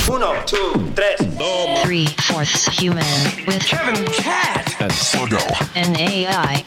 Uno, two, tres. Three-fourths human with Kevin Cat and Sluggo. an AI.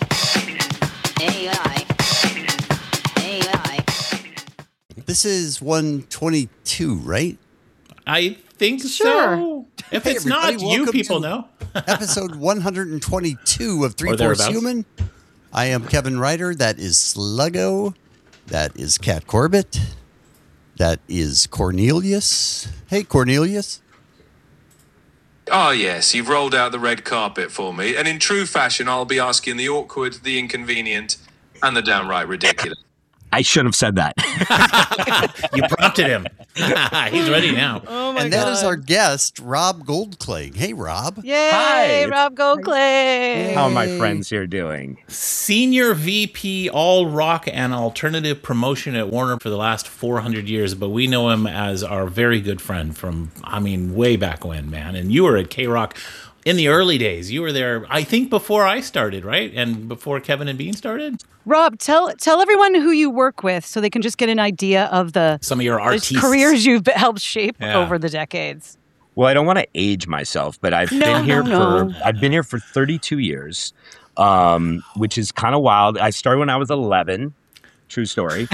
This is 122, right? I think Sure. so. If Hey, it's not, everybody, you welcome people to know. Episode 122 of Or Three-Fourths thereabouts. Human. I am Kevin Ryder. That is Sluggo. That is Cat Corbett. That is Cornelius. Hey, Cornelius. Ah, yes, you've rolled out the red carpet for me, and in true fashion, I'll be asking the awkward, the inconvenient, and the downright ridiculous. I shouldn't have said that. You prompted him. He's ready now. Oh my And God. that is our guest, Rob Goldkling. Hey, Rob. Yay, Hi. Rob Goldclay. How are my friends here doing? Senior VP All Rock and Alternative Promotion at Warner for the last 400 years, but we know him as our very good friend from, way back when, man. And you were at K-Rock in the early days. You were there, I think, before I started, right? And before Kevin and Bean started? Rob, tell everyone who you work with so they can just get an idea of the Some of your artists. careers you've helped shape Yeah. over the decades. Well, I don't want to age myself, but I've been here for 32 years, which is kind of wild. I started when I was 11. True story.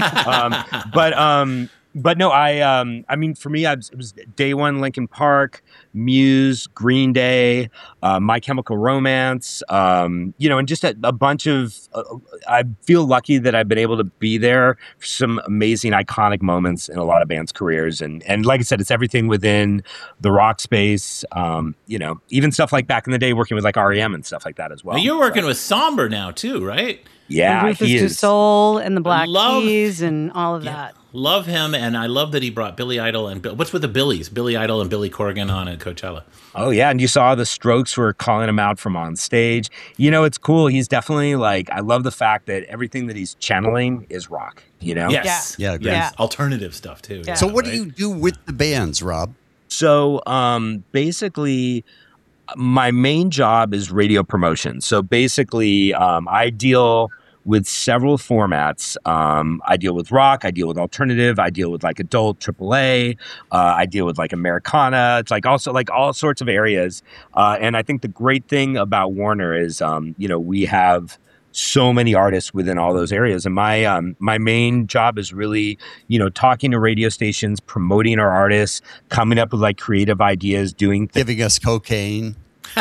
But no, for me, it was day one, Linkin Park, Muse, Green Day, My Chemical Romance, and just a bunch of, I feel lucky that I've been able to be there for some amazing, iconic moments in a lot of bands' careers. And like I said, it's everything within the rock space, even stuff like back in the day, working with like REM and stuff like that as well. Now, you're working with Somber now, too, right? Yeah, And Rufus he Du is. Sol and the Black Love- Keys and all of that. Love him, and I love that he brought Billy Idol and what's with the Billies? Billy Idol and Billy Corgan on at Coachella. Oh, yeah. And you saw the Strokes were calling him out from on stage. It's cool. He's definitely I love the fact that everything that he's channeling is rock, Yes. Yeah, great. Yes. Alternative stuff, too. Yeah. So what do right? you do with the bands, Rob? So basically, my main job is radio promotion. So basically, I deal with several formats. I deal with rock, I deal with alternative, I deal with adult AAA, I deal with Americana. It's also all sorts of areas. And I think the great thing about Warner is, we have so many artists within all those areas. And my main job is really, talking to radio stations, promoting our artists, coming up with creative ideas, doing things. Giving us cocaine.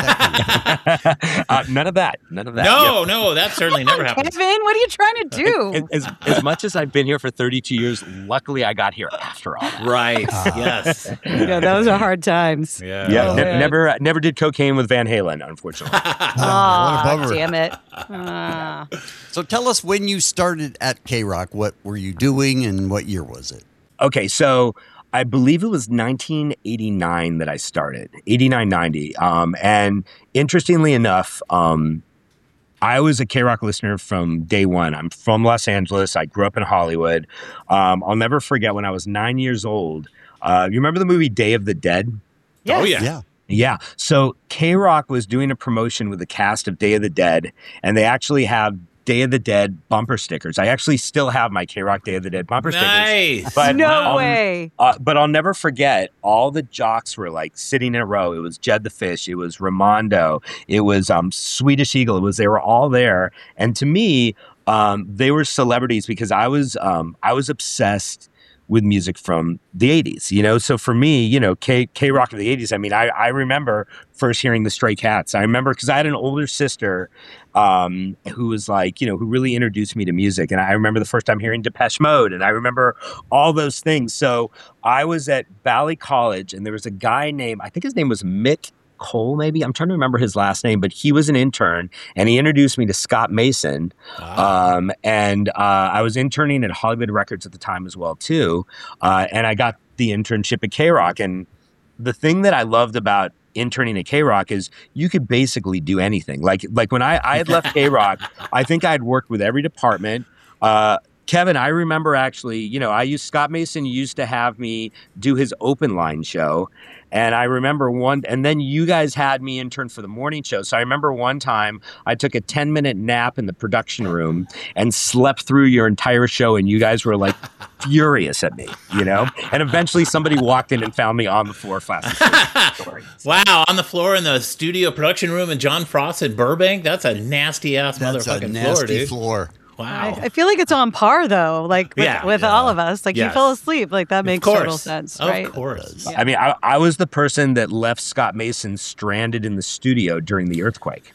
None of that. No, that certainly never happened. Kevin, what are you trying to do? As much as I've been here for 32 years, luckily I got here after all that. Right. Yes. Yeah, those are hard times. Yeah. Yeah, Oh, man. never did cocaine with Van Halen, unfortunately. What a Oh, bummer. damn it. So tell us when you started at K-Rock. What were you doing and what year was it? Okay, so I believe it was 1989 that I started, 89, 90. And interestingly enough, I was a K-Rock listener from day one. I'm from Los Angeles. I grew up in Hollywood. I'll never forget when I was 9 years old. You remember the movie Day of the Dead? Yes. Oh, yeah. Yeah. Yeah. So K-Rock was doing a promotion with the cast of Day of the Dead, and they actually have Day of the Dead bumper stickers. I actually still have my K-Rock Day of the Dead bumper stickers. Nice. But, No way. But I'll never forget, all the jocks were sitting in a row. It was Jed the Fish. It was Ramondo. It was Swedish Eagle. They were all there. And to me, they were celebrities because I was obsessed with music from the 80s, so for me, K-Rock of the 80s, I remember first hearing the Stray Cats. I remember because I had an older sister who was who really introduced me to music. And I remember the first time hearing Depeche Mode, and I remember all those things. So I was at Valley College, and there was a guy named, I think his name was Mick Cole, maybe. I'm trying to remember his last name, but he was an intern, and he introduced me to Scott Mason. And I was interning at Hollywood Records at the time as well, too. And I got the internship at K-Rock. And the thing that I loved about interning at K-Rock is you could basically do anything. Like when I had left K-Rock, I think I'd worked with every department. Kevin, I remember actually, Scott Mason used to have me do his open line show. And I remember and then you guys had me intern for the morning show. So I remember one time I took a 10-minute nap in the production room and slept through your entire show. And you guys were like furious at me, And eventually somebody walked in and found me on the floor fast asleep. Wow, on the floor in the studio production room in John Frost at Burbank? That's a nasty ass motherfucking floor, dude. floor. Wow. I feel like it's on par though, like with all of us. Like you fell asleep, like that makes total sense, right? Of course. Yeah. I mean, I was the person that left Scott Mason stranded in the studio during the earthquake.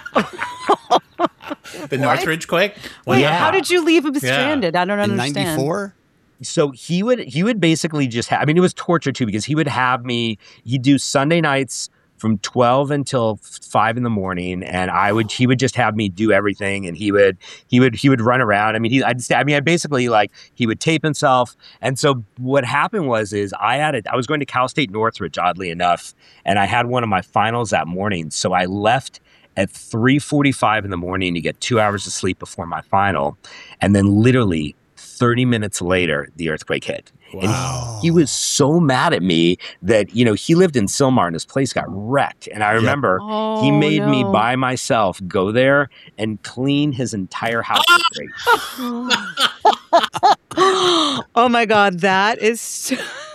The Northridge quake? Wait, how did you leave him stranded? I don't In understand. 94? So he would basically just it was torture too, because he would have me, he'd do Sunday nights from 12 until 5 in the morning, and he would just have me do everything, and he would run around. I mean, I basically, like, he would tape himself. And so what happened was I was going to Cal State Northridge, oddly enough, and I had one of my finals that morning. So I left at 3:45 in the morning to get 2 hours of sleep before my final, and then literally 30 minutes later, the earthquake hit. Wow. And he was so mad at me that, he lived in Sylmar and his place got wrecked. And I remember he made me by myself go there and clean his entire house for free. Oh my God, that is...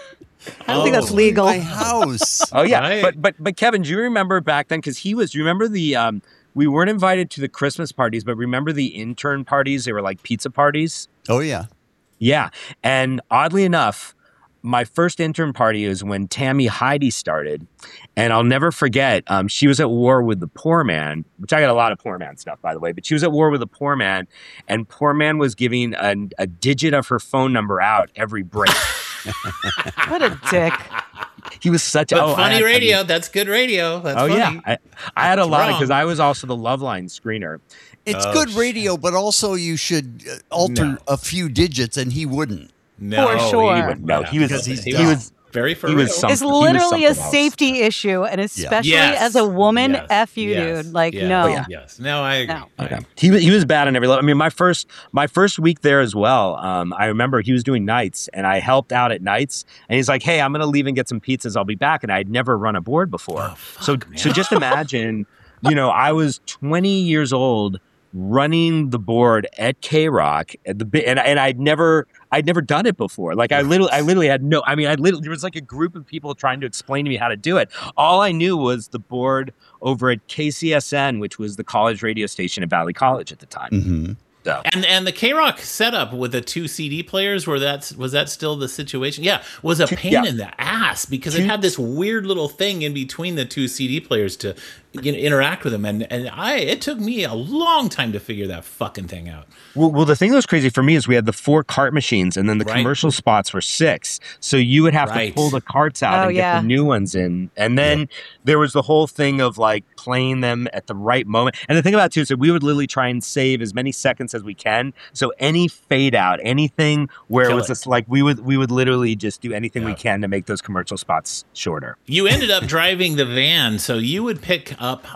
I don't think that's legal. My house. Oh yeah. Right. But Kevin, do you remember back then? Because you remember the, we weren't invited to the Christmas parties, but remember the intern parties? They were like pizza parties. Oh, yeah. Yeah. And oddly enough, my first intern party is when Tammy Heidi started. And I'll never forget, she was at war with the poor man, which I got a lot of poor man stuff, by the way, but she was at war with the poor man, and poor man was giving a digit of her phone number out every break. What a dick. He was such a funny radio. That's good radio. That's funny. Yeah. I had a lot because I was also the Loveline screener. It's good radio, but also you should alter a few digits, and he wouldn't. No, For sure. He wouldn't. No, he was very for he real. was something. It's literally a something else. safety issue, and especially Yes. as a woman, Yes. F you, Yes. dude. Like, Yes. no. Oh, yeah. Yes. No, I agree. No. I Okay. agree. He was bad on every level. I mean, my first week there as well. I remember he was doing nights, and I helped out at nights. And he's like, "Hey, I'm gonna leave and get some pizzas. I'll be back." And I'd never run a board before. So just imagine, I was 20 years old running the board at K-Rock and I'd never done it before. Like I literally had there was like a group of people trying to explain to me how to do it. All I knew was the board over at KCSN, which was the college radio station at Valley College at the time. Mm-hmm. So. And the K-Rock setup with the 2 CD players, was that still the situation? Yeah, was a pain in the ass because it had this weird little thing in between the 2 CD players to interact with them, and it took me a long time to figure that fucking thing out. Well, the thing that was crazy for me is we had the 4 cart machines, and then the Right. commercial spots were 6. So you would have to Right. pull the carts out and yeah. get the new ones in. And then there was the whole thing of like playing them at the right moment. And the thing about it too is that we would literally try and save as many seconds as we can. So any fade out, anything where Kill it was it. just like we would literally just do anything we Yeah. can to make those commercial spots shorter. You ended up driving the van, so you would pick up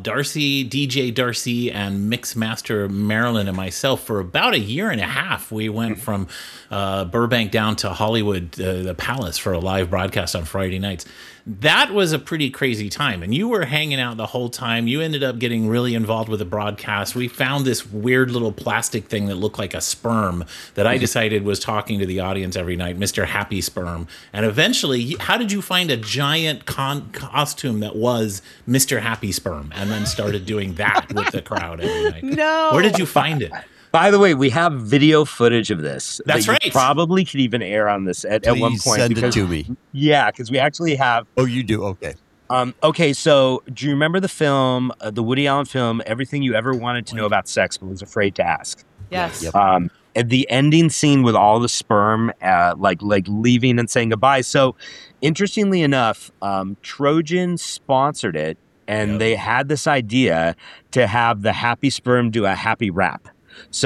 DJ Darcy, and Mixmaster Marilyn and myself for about a year and a half. We went from Burbank down to Hollywood, the Palace, for a live broadcast on Friday nights. That was a pretty crazy time, and you were hanging out the whole time. You ended up getting really involved with the broadcast. We found this weird little plastic thing that looked like a sperm that I decided was talking to the audience every night, Mr. Happy Sperm. And eventually, how did you find a giant costume that was Mr. Happy Sperm and then started doing that with the crowd every night? No. Where did you find it? By the way, we have video footage of this. That's that you right. Probably could even air on this at one Please point. send it because- to me. Yeah, because we actually have. Oh, you do? Okay. Okay, so do you remember the film, the Woody Allen film, Everything You Ever Wanted to Know About Sex But Was Afraid to Ask? Yes. Yep. At the ending scene with all the sperm, like leaving and saying goodbye. So, interestingly enough, Trojan sponsored it, and they had this idea to have the happy sperm do a happy rap. So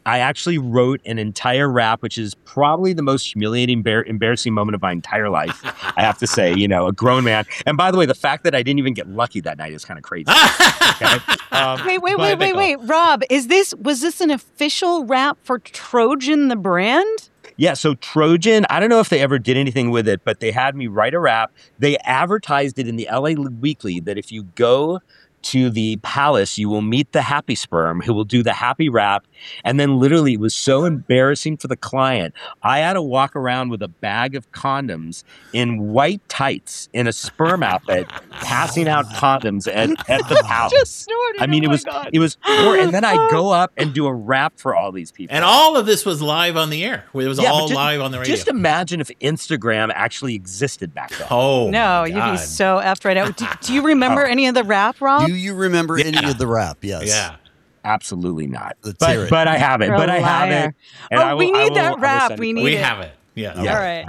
I actually wrote an entire rap, which is probably the most humiliating, embarrassing moment of my entire life. I have to say, a grown man. And by the way, the fact that I didn't even get lucky that night is kind of crazy. Okay? Wait, Rob, was this an official rap for Trojan the brand? Yeah, so Trojan, I don't know if they ever did anything with it, but they had me write a rap. They advertised it in the LA Weekly that if you go to the Palace, you will meet the Happy Sperm who will do the happy rap. And then literally it was so embarrassing for the client. I had to walk around with a bag of condoms in white tights in a sperm outfit, passing out condoms at the Palace. Just snorted. It was, and then I go up and do a rap for all these people. And all of this was live on the air. It was all live on the radio. Just imagine if Instagram actually existed back then. Oh, no, you'd be so effed right out. Do you remember any of the rap, Rob? Do you remember any of the rap? Yes. Yeah. Absolutely not. Let's hear it. But I have it. You're But a I have liar. it. And We need that rap. We need it. We have it. Yeah. All right.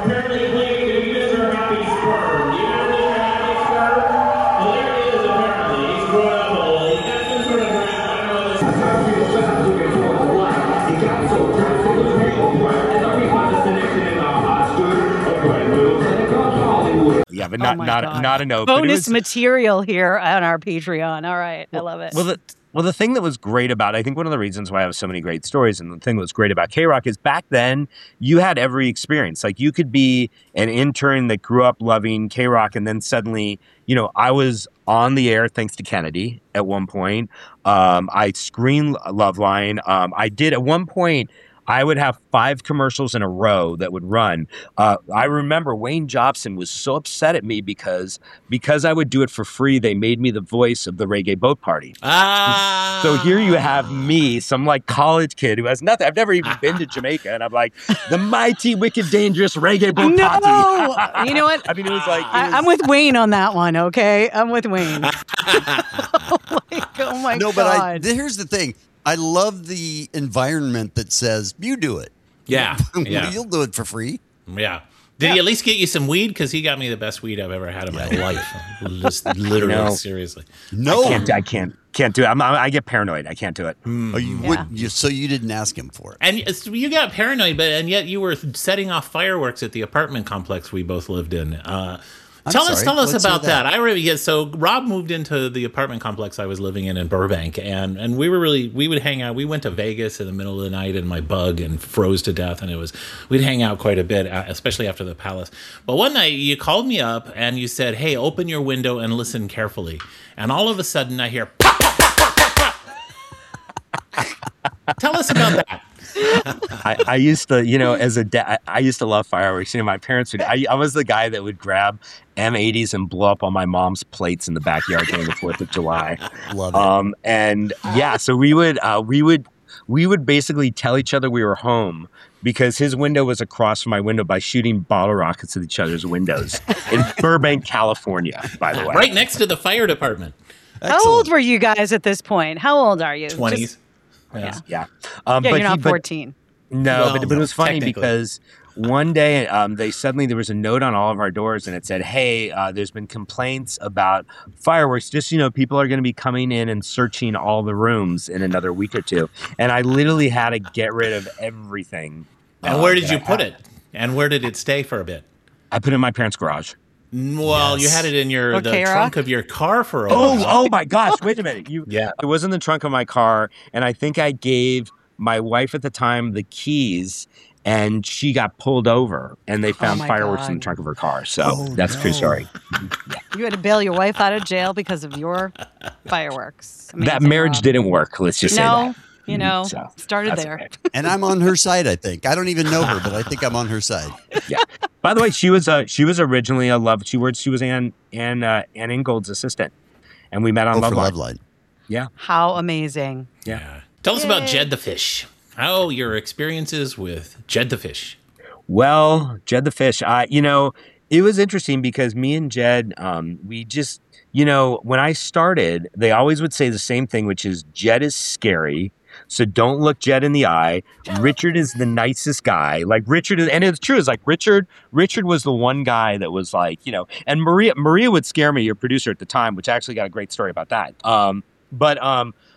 Yeah, but not a no. Bonus material here on our Patreon. All right, I love it. Well, the thing that was great about, I think one of the reasons why I have so many great stories, and the thing that was great about K-Rock is back then you had every experience. Like you could be an intern that grew up loving K-Rock, and then suddenly, I was on the air thanks to Kennedy at one point. I screened Loveline. I did at one point. I would have 5 commercials in a row that would run. I remember Wayne Jobson was so upset at me because I would do it for free. They made me the voice of the Reggae Boat Party. So here you have me, some like college kid who has nothing. I've never even been to Jamaica, and I'm like the mighty, wicked, dangerous Reggae Boat Party. No, you know what? I mean, it was like I'm with Wayne on that one. Okay, I'm with Wayne. Oh my No, God. but here's the thing. I love the environment that says, you do it. Yeah. You'll do it for free. Yeah. Did he at least get you some weed? Because he got me the best weed I've ever had in my life. Just literally, seriously. No. I can't do it. I get paranoid. I can't do it. So you didn't ask him for it. And you got paranoid, and yet you were setting off fireworks at the apartment complex we both lived in. Tell us about that. So Rob moved into the apartment complex I was living in Burbank, and we would hang out. We went to Vegas in the middle of the night in my Bug and froze to death, and we'd hang out quite a bit, especially after the Palace. But one night you called me up and you said, "Hey, open your window and listen carefully." And all of a sudden I hear pop, pop, pop, pop, pop, pop. Tell us about that. I used to, as a dad, I used to love fireworks. My parents would. I was the guy that would grab M80s and blow up on my mom's plates in the backyard during the 4th of July. Love it. And yeah, so we would basically tell each other we were home because his window was across from my window by shooting bottle rockets at each other's windows in Burbank, California, by the way. Right next to the fire department. Excellent. How old were you guys at this point? How old are you? 20s. Yeah. But you're not 14. But it was funny because one day there was a note on all of our doors and it said, "Hey, there's been complaints about fireworks. Just, people are going to be coming in and searching all the rooms in another week or two." And I literally had to get rid of everything. And where did you put it? And where did it stay for a bit? I put it in my parents' garage. Well, you had it in the trunk of your car for a while. Oh my gosh! Wait a minute. It was in the trunk of my car, and I think I gave my wife at the time the keys, and she got pulled over, and they found fireworks in the trunk of her car. So that's a true story. You had to bail your wife out of jail because of your fireworks. That marriage didn't work. Let's just say that. Started there. Okay. And I'm on her side, I think. I don't even know her, but I think I'm on her side. Yeah. By the way, she was originally she was Ann Ingold's assistant, and we met on Loveline. Yeah. How amazing. Yeah. Tell us about Jed the Fish. How your experiences with Jed the Fish. Well, Jed the Fish, it was interesting because me and Jed, we just, when I started, they always would say the same thing, which is Jed is scary. So don't look Jed in the eye. Richard is the nicest guy. Like Richard is, and it's true. It's like Richard was the one guy that was like, and Maria would scare me, your producer at the time, which I actually got a great story about that.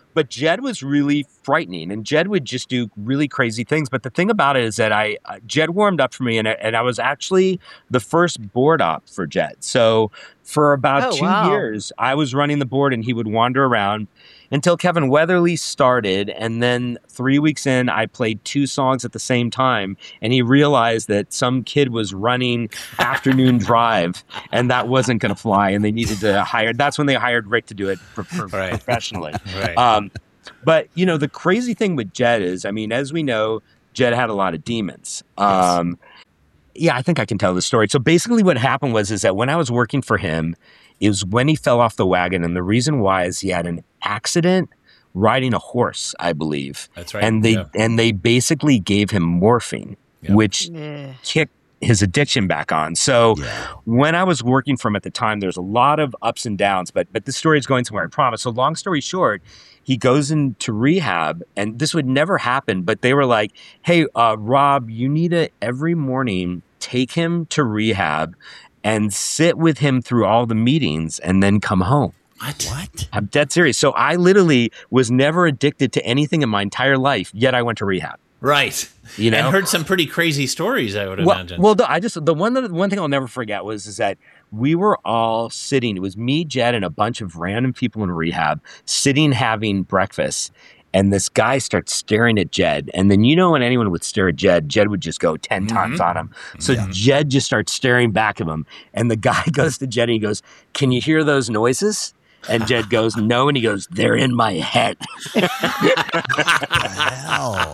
But Jed was really frightening, and Jed would just do really crazy things. But the thing about it is that Jed warmed up for me, and I was actually the first board op for Jed. So for about 2 years, I was running the board, and he would wander around until Kevin Weatherly started. And then 3 weeks in, I played 2 songs at the same time, and he realized that some kid was running afternoon drive, and that wasn't going to fly, and they needed to hire. That's when they hired Rick to do it professionally. Right. But, the crazy thing with Jed is, I mean, as we know, Jed had a lot of demons. Yes. Yeah, I think I can tell the story. So basically what happened is that when I was working for him, it was when he fell off the wagon. And the reason why is he had an accident riding a horse, I believe. That's right. And they basically gave him morphine, which kicked his addiction back on. So when I was working for him at the time, there's a lot of ups and downs, but this story is going somewhere, I promise. So long story short, he goes into rehab, and this would never happen, but they were like, hey, Rob, you need to every morning take him to rehab and sit with him through all the meetings and then come home. What? I'm dead serious. So I literally was never addicted to anything in my entire life, yet I went to rehab. Right. And heard some pretty crazy stories, I would imagine. Well, the one thing I'll never forget is that we were all sitting. It was me, Jed, and a bunch of random people in rehab sitting having breakfast. And this guy starts staring at Jed. And then when anyone would stare at Jed would just go 10 times on him. So Jed just starts staring back at him. And the guy goes to Jed and he goes, can you hear those noises? And Jed goes, no. And he goes, they're in my head. What the hell?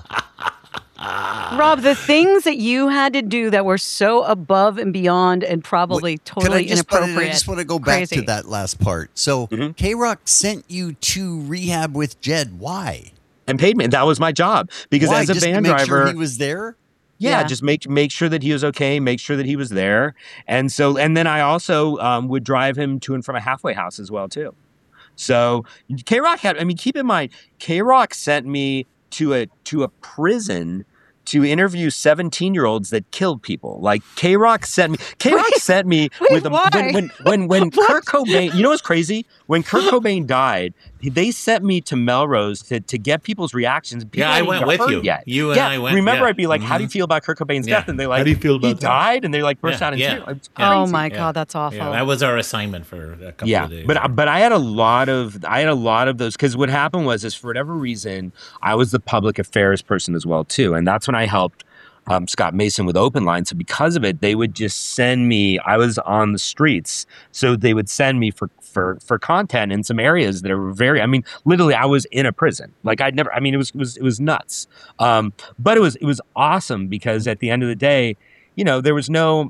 Rob, the things that you had to do that were so above and beyond and probably totally inappropriate. I just want to go back to that last part. So K-Rock sent you to rehab with Jed. Why? And paid me. That was my job. Because as a just van to make driver, sure he was there? Yeah, just make sure that he was okay, make sure that he was there. And then I also would drive him to and from a halfway house as well, too. So K-Rock keep in mind, K-Rock sent me to a prison to interview 17-year-olds that killed people. Like K-Rock sent me with when Kurt Cobain, what's crazy? When Kurt Cobain died, they sent me to Melrose to get people's reactions. People I went with you. Yet. You and I went. Remember, I'd be like, how do you feel about Kurt Cobain's death? And they're like, how do you feel about he died? And they like burst out in tears. Oh my God, that's awful. Yeah, that was our assignment for a couple of days. But I had a lot of those, because what happened was for whatever reason, I was the public affairs person as well too. And that's when I helped Scott Mason with Open Line. So because of it, they would just send me, I was on the streets. So they would send me for content in some areas that are literally I was in a prison. Like it was nuts. But it was awesome because at the end of the day, there was no,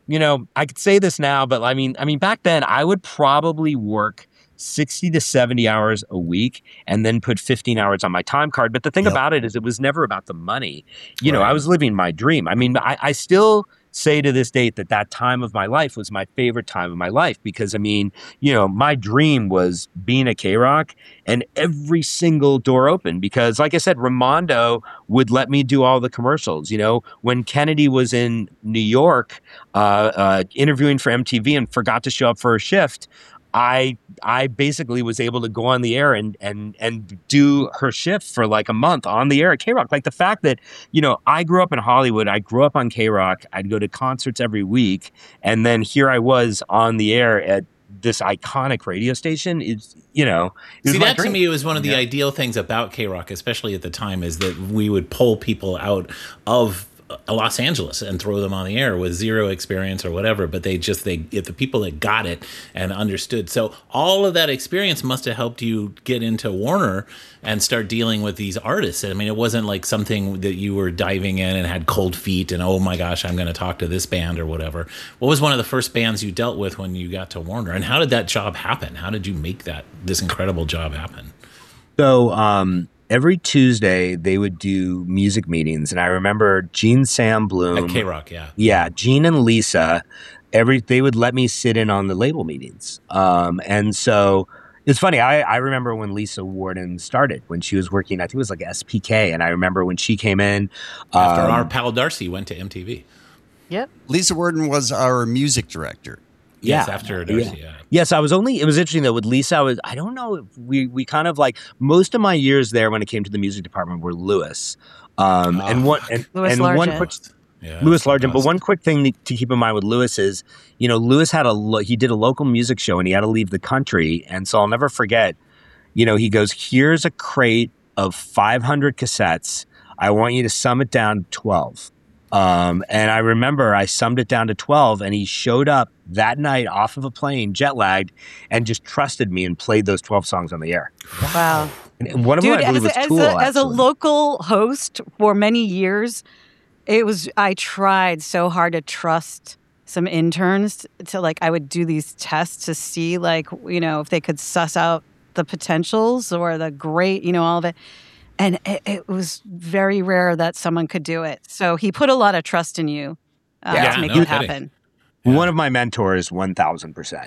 I could say this now, but I mean, back then I would probably work 60 to 70 hours a week and then put 15 hours on my time card. But the thing about it is it was never about the money. I was living my dream. I mean, I still say to this date that time of my life was my favorite time of my life because, my dream was being a K-Rock and every single door open because, like I said, Ramondo would let me do all the commercials. When Kennedy was in New York interviewing for MTV and forgot to show up for a shift, I basically was able to go on the air and do her shift for like a month on the air at K-Rock. Like the fact that, I grew up in Hollywood, I grew up on K-Rock, I'd go to concerts every week, and then here I was on the air at this iconic radio station. It's, See, that to me was one of the ideal things about K-Rock, especially at the time, is that we would pull people out of Los Angeles and throw them on the air with zero experience or whatever, but if the people that got it and understood. So all of that experience must have helped you get into Warner and start dealing with these artists. I mean, it wasn't like something that you were diving in and had cold feet and, oh my gosh, I'm going to talk to this band or whatever. What was one of the first bands you dealt with when you got to Warner, and how did that job happen? How did you make this incredible job happen? So, every Tuesday, they would do music meetings. And I remember Gene Sam Bloom. At K-Rock, yeah. Yeah, Gene and Lisa, they would let me sit in on the label meetings. And so it's funny. I remember when Lisa Warden started, when she was working, I think it was like SPK. And I remember when she came in. After our pal Darcy went to MTV. Yep. Lisa Warden was our music director. Yes, after Darcy. Yeah. Yes, it was interesting though with Lisa. I don't know, we kind of like most of my years there when it came to the music department were Lewis. Louis Largent. Louis Largent. But one quick thing to keep in mind with Louis is, Louis he did a local music show and he had to leave the country. And so I'll never forget, he goes, here's a crate of 500 cassettes. I want you to sum it down to 12. And I remember I summed it down to 12 and he showed up that night off of a plane, jet lagged, and just trusted me and played those 12 songs on the air. Wow. And one of them, I believe, was Tool, as a local host for many years, I tried so hard to trust some interns to I would do these tests to see if they could suss out the potentials or the great, all of it. And it was very rare that someone could do it. So he put a lot of trust in you to make it happen. One of my mentors, 1,000%.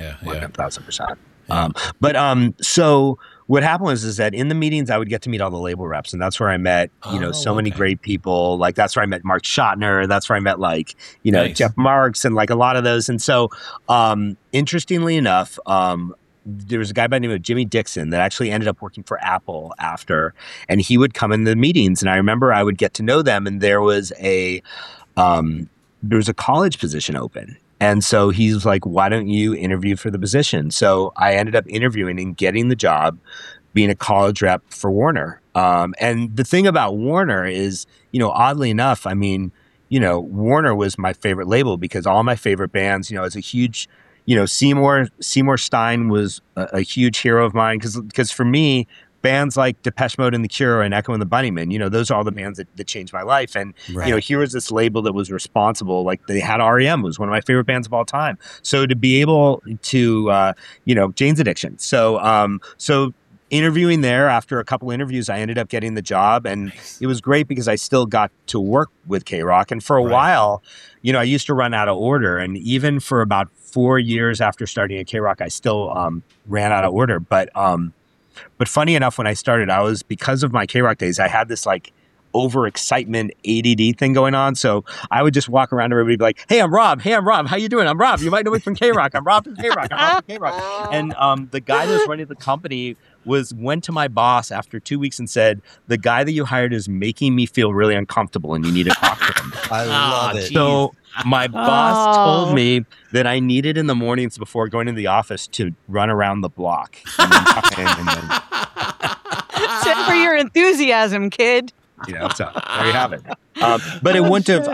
1,000%. So what happened was that in the meetings, I would get to meet all the label reps, and that's where I met, so many great people. Like that's where I met Mark Schottner. That's where I met nice. Jeff Marks and a lot of those. And so, interestingly enough, there was a guy by the name of Jimmy Dixon that actually ended up working for Apple after, and he would come in the meetings. And I remember I would get to know them, and there was a college position open. And so he's like, why don't you interview for the position? So I ended up interviewing and getting the job, being a college rep for Warner. And the thing about Warner is, oddly enough, Warner was my favorite label because all my favorite bands, it's a huge, Seymour Stein was a huge hero of mine because for me, bands like Depeche Mode and The Cure and Echo and the Bunnymen, those are all the bands that changed my life. And, here was this label that was responsible. Like they had R.E.M. was one of my favorite bands of all time. So to be able to, Jane's Addiction. So interviewing there, after a couple interviews, I ended up getting the job. And it was great because I still got to work with K-Rock. And for a while, I used to run out of order. And even for about 4 years after starting at K-Rock, I still ran out of order. But funny enough, when I started, because of my K-Rock days, I had this overexcitement ADD thing going on. So I would just walk around everybody be like, hey, I'm Rob. Hey, I'm Rob. How you doing? I'm Rob. You might know me from K-Rock. I'm Rob from K-Rock. I'm Rob from K-Rock. And the guy that was running the company went to my boss after 2 weeks and said, the guy that you hired is making me feel really uncomfortable and you need to talk to him. I love it. So my boss told me that I needed in the mornings before going to the office to run around the block. And then tuck in and then... Send for your enthusiasm, kid. So there you have it. But it wouldn't have,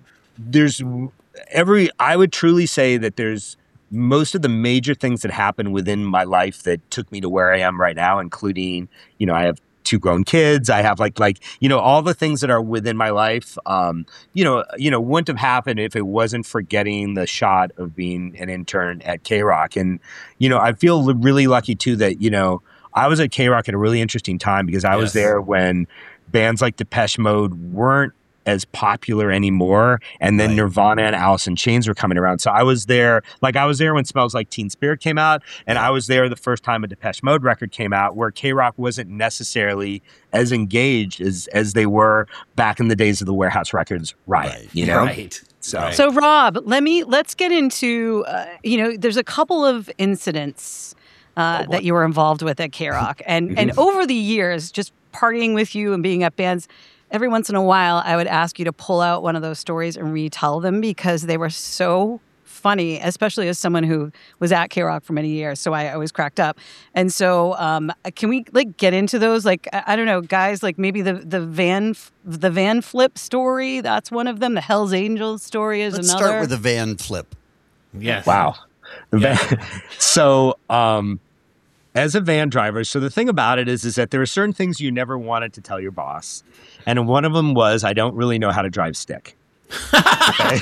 I would truly say that there's most of the major things that happened within my life that took me to where I am right now, including, I have 2 grown kids. I have all the things that are within my life, wouldn't have happened if it wasn't for getting the shot of being an intern at K-Rock. And, I feel really lucky too that, I was at K-Rock at a really interesting time because I was there when bands like Depeche Mode weren't as popular anymore. And then Nirvana and Alice in Chains were coming around. So I was there when Smells Like Teen Spirit came out. And I was there the first time a Depeche Mode record came out where K-Rock wasn't necessarily as engaged as they were back in the days of the Warehouse Records riot, Right. So Rob, let's get into, there's a couple of incidents that you were involved with at K-Rock. And over the years, just partying with you and being at bands, every once in a while, I would ask you to pull out one of those stories and retell them because they were so funny, especially as someone who was at K-Rock for many years. So I always cracked up. And so can we get into those? I don't know, guys, maybe the van flip story. That's one of them. The Hells Angels story is Let's another. Let's start with the van flip. Yes. Wow. So, as a van driver, so the thing about it is that there are certain things you never wanted to tell your boss. And one of them was, I don't really know how to drive stick. Okay?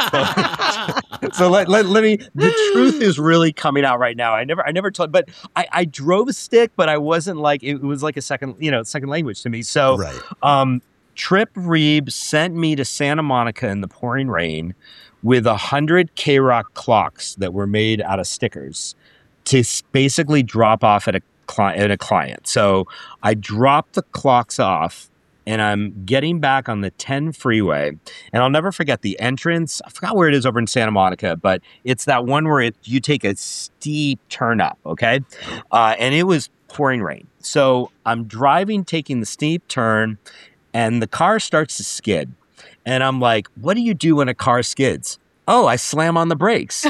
So let me, the truth is really coming out right now. I never told, but I drove a stick, but I wasn't it was like a second language to me. So, Trip Reeb sent me to Santa Monica in the pouring rain with 100 K-Rock clocks that were made out of stickers to basically drop off at a client. So I dropped the clocks off and I'm getting back on the 10 freeway, and I'll never forget the entrance. I forgot where it is over in Santa Monica, but it's that one where you take a steep turn up, okay? And it was pouring rain. So I'm driving, taking the steep turn, and the car starts to skid. And I'm like, what do you do when a car skids? Oh, I slam on the brakes.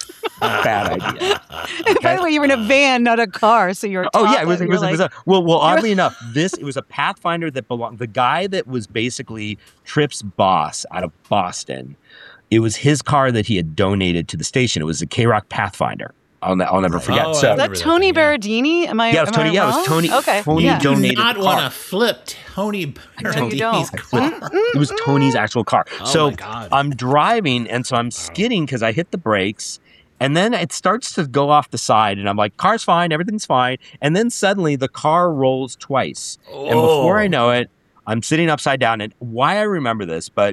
Bad idea. By the way, you were in a van, not a car, so you're. Oh yeah, it was oddly enough, it was a Pathfinder that belonged. The guy that was basically Tripp's boss out of Boston. It was his car that he had donated to the station. It was a K-Rock Pathfinder. I'll never forget. Oh, So Is that Tony Berardini? Am I? yeah, it was Tony. Am I Yeah, it wrong? was Tony. Okay. Tony yeah. donated Not the want car. to flip Tony Berardini's car. It was Tony's actual car. Oh So my God. I'm driving, and so I'm skidding because I hit the brakes. And then it starts to go off the side, and I'm like, car's fine, everything's fine. And then suddenly the car rolls twice. And before I know it, I'm sitting upside down. And why I remember this, but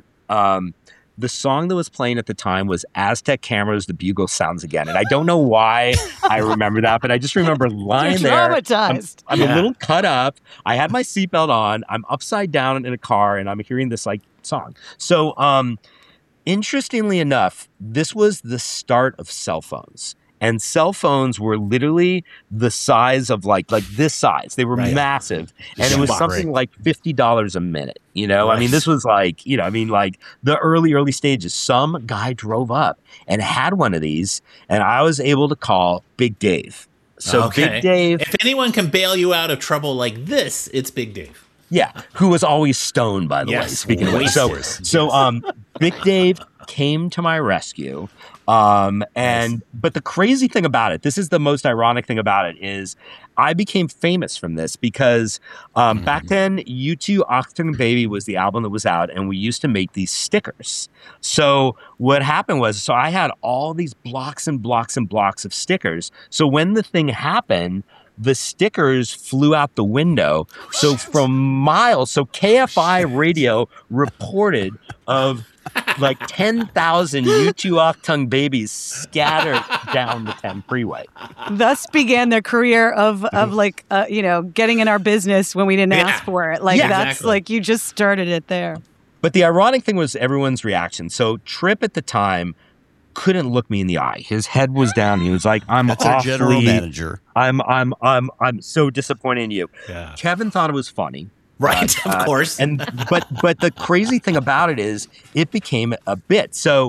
the song that was playing at the time was Aztec Cameras, The Bugle Sounds Again. And I don't know why I remember that, but I just remember lying You're there. traumatized. I'm a little cut up. I had my seatbelt on. I'm upside down in a car, and I'm hearing this like song. So, interestingly enough, this was the start of cell phones. And cell phones were literally the size of like this size. They were massive. And it was something like $50 a minute. You know, I mean, this was like, like the early stages. Some guy drove up and had one of these, and I was able to call Big Dave. So Big Dave. If anyone can bail you out of trouble like this, it's Big Dave. Yeah, who was always stoned, by the way. Speaking of which, so Big Dave came to my rescue, but the crazy thing about it, this is the most ironic thing about it, is I became famous from this because back then, U2 Achtung Baby was the album that was out, and we used to make these stickers. So what happened was, I had all these blocks and blocks and blocks of stickers. So when the thing happened, the stickers flew out the window. So from miles, so KFI radio reported of like 10,000 U2 Achtung Babies scattered down the 10 freeway. Thus began their career of getting in our business when we didn't ask for it. Like that's like you just started it there. But the ironic thing was everyone's reaction. So Tripp at the time couldn't look me in the eye. His head was down. He was like, That's our general manager. I'm so disappointed in you. Yeah. Kevin thought it was funny. Right, of course. But the crazy thing about it is it became a bit. So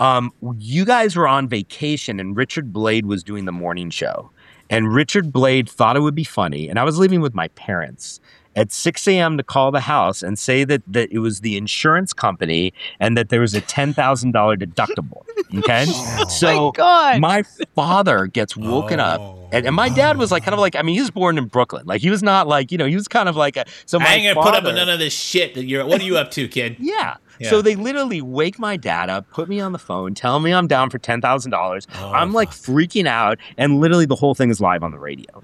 you guys were on vacation, and Richard Blade was doing the morning show. And Richard Blade thought it would be funny. And I was leaving with my parents at 6 a.m. to call the house and say that it was the insurance company and that there was a $10,000 deductible. Okay. So my father gets woken up, and my dad was like, he was born in Brooklyn. Like, he was not like, he was kind of like I ain't gonna put up with none of this shit what are you up to, kid? Yeah. So they literally wake my dad up, put me on the phone, tell me I'm down for $10,000. I'm like freaking out, and literally the whole thing is live on the radio,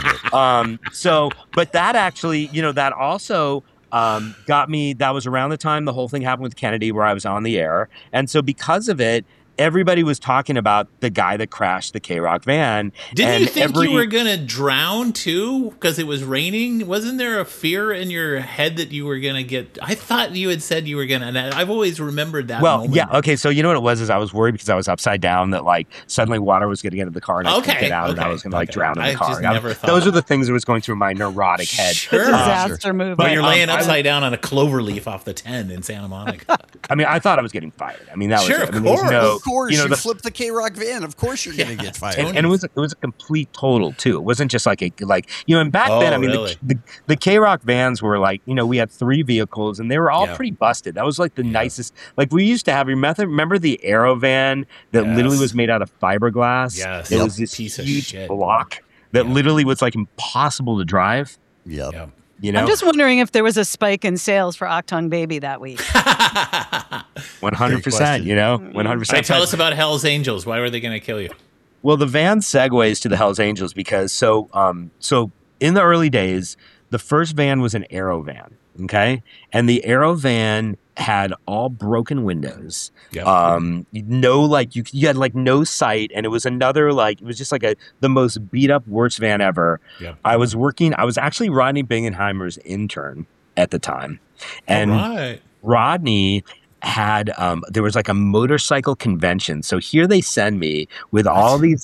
but that actually, that also got me. That was around the time the whole thing happened with Kennedy, where I was on the air. And so because of it, everybody was talking about the guy that crashed the K-Rock van. Didn't you think you were going to drown too because it was raining? Wasn't there a fear in your head that you were going to get... I thought you had said you were going to... And I've always remembered that moment. Yeah, okay, so you know what it was is I was worried because I was upside down that like suddenly water was going to get into the car and I couldn't get out and I was going to drown in the car. Just never thought those are the things that was going through my neurotic head. Sure. Disaster movie. But you're laying upside down on a clover leaf off the 10 in Santa Monica. I mean, I thought I was getting fired. I mean, that was of course. Of course, you flip the K-Rock van. Of course, you're going to get fired. And it was a complete total too. It wasn't just like and back then, I mean, really? the K-Rock vans were like, we had 3 vehicles and they were all pretty busted. That was like the nicest. Like we used to have. Remember the Aero van that literally was made out of fiberglass? Yes, it was this huge block that literally was like impossible to drive. Yep. I'm just wondering if there was a spike in sales for Achtung Baby that week. 100%, 100%. Tell us about Hell's Angels. Why were they going to kill you? Well, the van segues to the Hell's Angels because so in the early days, the first van was an Aero van, okay? And the Aero van had all broken windows. Yep. You had like no sight, and it was another it was just like the most beat up worst van ever. Yep. I was actually Rodney Bingenheimer's intern at the time. And All right. Rodney had there was like a motorcycle convention. So here they send me with all these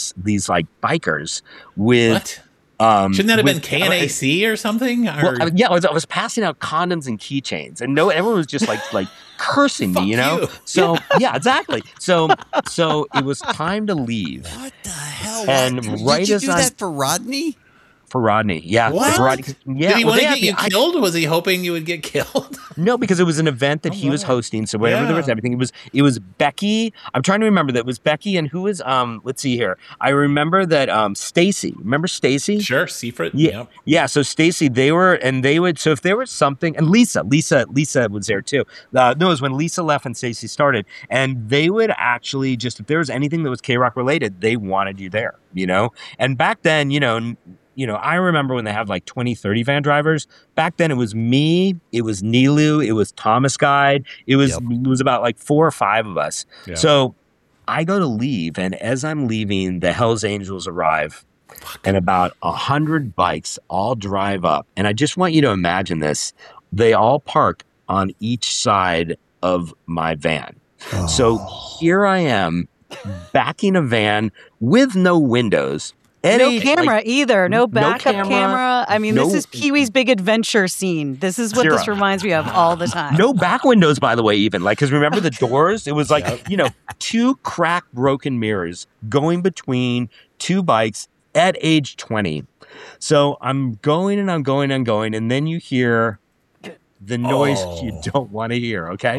bikers with What? Shouldn't that have been KNAC or something? Or? Well, yeah, I was passing out condoms and keychains, and everyone was just like cursing me, you know. you. So yeah, exactly. So it was time to leave What the hell? And Did right you as do I'm- that for Rodney? for Rodney. Yeah, What? for Rodney. Yeah, Did he want to well, get you killed? Was he hoping you would get killed? No, because it was an event that he was hosting. So whenever there was everything, it was Becky. I'm trying to remember that it was Becky and who was let's see here. I remember that Stacy. Remember Stacy? Sure, Seaford. Yeah. Yep. Yeah, so Stacy, they would so if there was something, and Lisa was there too. No, it was when Lisa left and Stacy started, and they would actually just, if there was anything that was K-Rock related, they wanted you there, you know? And back then, I remember when they had like 20, 30 van drivers. Back then it was me, it was Nilu, it was Thomas Guide. It was about like 4 or 5 of us. Yeah. So I go to leave, and as I'm leaving, the Hells Angels arrive. And about 100 bikes all drive up. And I just want you to imagine this. They all park on each side of my van. Oh. So here I am backing a van with no windows. No camera either. No no backup camera, camera. I mean, this no- is Pee-wee's big adventure scene. This is what this Zero. reminds me of all the time. No back windows, by the way, even. Like, because remember the doors? It was like, 2 cracked broken mirrors going between 2 bikes at age 20. So I'm going and I'm going and going. And then you hear the noise you don't want to hear, okay?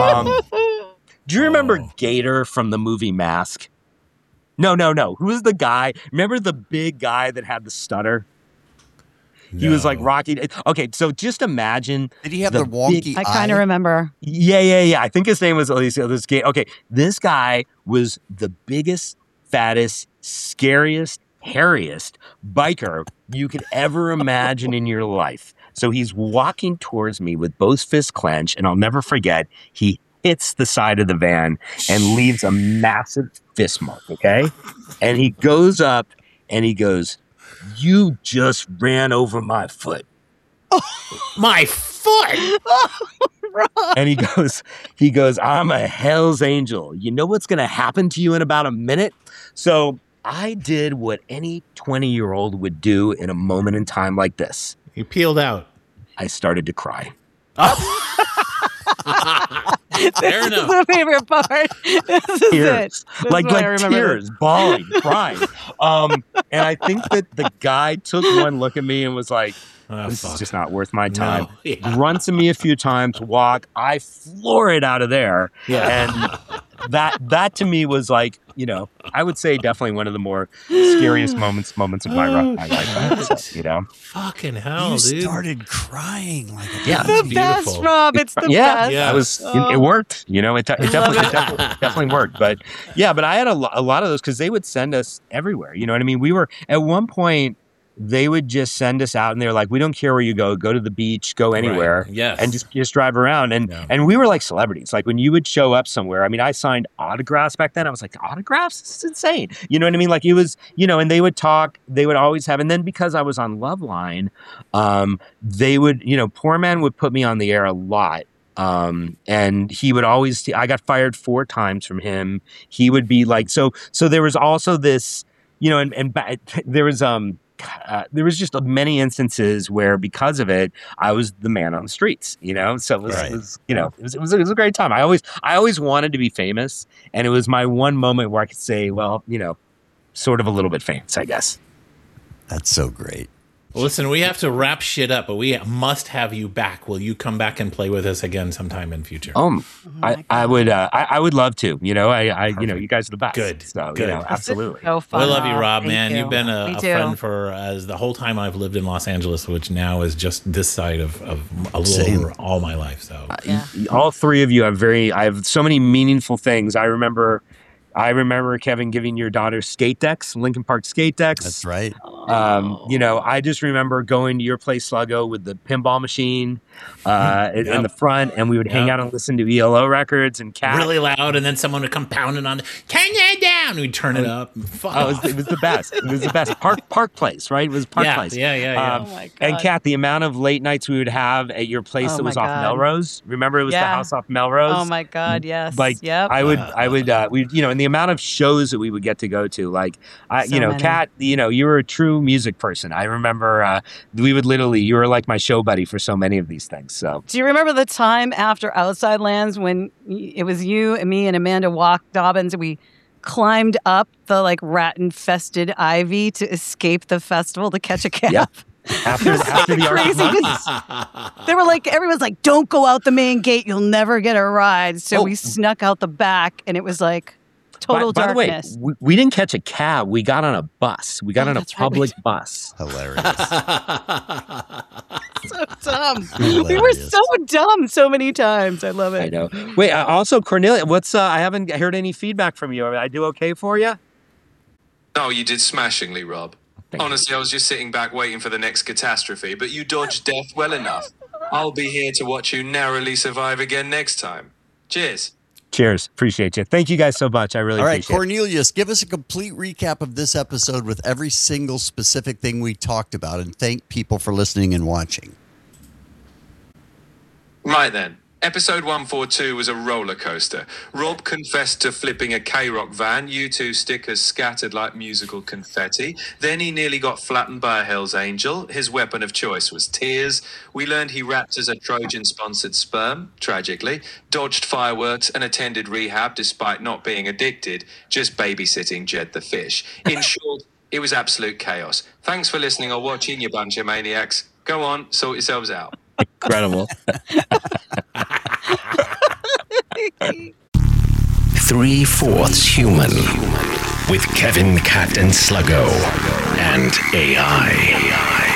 Do you remember Gator from the movie Mask? No. Who was the guy? Remember the big guy that had the stutter? He was like Rocky. Okay, so just imagine. Did he have the wonky I kind of eye? remember. Yeah. I think his name was this guy. Okay, this guy was the biggest, fattest, scariest, hairiest biker you could ever imagine in your life. So he's walking towards me with both fists clenched, and I'll never forget, he hits the side of the van and leaves a massive fist mark, okay? And he goes up and he goes, "You just ran over my foot." My foot. And he goes, "I'm a Hell's Angel. You know what's going to happen to you in about a minute?" So I did what any 20-year-old would do in a moment in time like this. You peeled out. I started to cry. Fair This is enough. the favorite part. This is Tears. it. This is Like what I remember. tears, bawling, crying. And I think that the guy took one look at me and was like, "This is just not worth my time." No, yeah. Grunts at me a few times, walk. I floor it out of there. Yeah. And that to me was like, I would say definitely one of the more scariest moments of my life. Fucking hell, You dude. started crying like a Yeah. The baby. best, Beautiful. Rob. It's the Yeah, best. Yeah. I was. It worked. It definitely worked. But yeah, but I had a lot of those because they would send us everywhere. You know what I mean? We were at one point. They would just send us out, and they were like, "We don't care where you go. Go to the beach. Go anywhere. Right. Yes. And just drive around." And we were like celebrities. Like when you would show up somewhere. I mean, I signed autographs back then. I was like, autographs? This is insane. You know what I mean? Like it was. And they would talk. They would always have. And then because I was on Loveline, they would. Poor Man would put me on the air a lot. And he would always. I got fired 4 times from him. He would be like so. So there was also this. There was just many instances where because of it, I was the man on the streets, so it was a great time. I always wanted to be famous, and it was my one moment where I could say, well, sort of a little bit famous, I guess. That's so great. Well, listen, we have to wrap shit up, but we must have you back. Will you come back and play with us again sometime in future? I would love to. You guys are the best. Good. So Good. absolutely. So fun. I love you, Rob, Thank man. you. You've been Me a too. friend for as the whole time I've lived in Los Angeles, which now is just this side of a little Same. over all my life. So Yeah. All 3 of you I have so many meaningful things. I remember Kevin giving your daughter skate decks, Lincoln Park skate decks. That's right. I just remember going to your place, Sluggo, with the pinball machine in the front, and we would hang out and listen to ELO records and Cat. really loud, and then someone would come pounding on. Turn that down. and we'd turn it up. And fuck Oh, off. it was the best. It was the best. Park Place, right? It was Park Yeah, Place. yeah. Oh my And God. Kat, the amount of late nights we would have at your place Oh that was my off God. Melrose. Remember, it was the Yeah. house off Melrose. Oh my God, yes. Like yep. I would, and the amount of shows that we would get to go to, like, So many. Kat, you were a true music person. I remember we would literally, you were like my show buddy for so many of these things. So Do you remember the time after Outside Lands when it was you and me and Amanda Dobbins and we climbed up the like rat-infested ivy to escape the festival to catch a cab? Yeah. after the Crazy. Arctic They were like, everyone's like, don't go out the main gate. You'll never get a ride. So Oh. we snuck out the back and it was like total by the way, darkness. we didn't catch a cab. We got on a bus. We got on a that's right. public bus. Hilarious. So dumb. We were Hilarious. so dumb so many times. I love it. I know. Wait, also Cornelia, I haven't heard any feedback from you. I do okay for you? No, you did smashingly, Rob. Thank you. Honestly, I was just sitting back waiting for the next catastrophe, but you dodged death well enough. I'll be here to watch you narrowly survive again next time. Cheers. Cheers. Appreciate you. Thank you guys so much. I really All right, appreciate it. Cornelius, give us a complete recap of this episode with every single specific thing we talked about, and thank people for listening and watching. Right then. Episode 142 was a roller coaster. Rob confessed to flipping a K-Rock van, U2 stickers scattered like musical confetti. Then he nearly got flattened by a Hell's Angel. His weapon of choice was tears. We learned he rapped as a Trojan-sponsored sperm, tragically, dodged fireworks and attended rehab despite not being addicted, just babysitting Jed the fish. In short, it was absolute chaos. Thanks for listening or watching, you bunch of maniacs. Go on, sort yourselves out. Incredible. 3/4 Human with Kevin, Cat, and Sluggo and AI.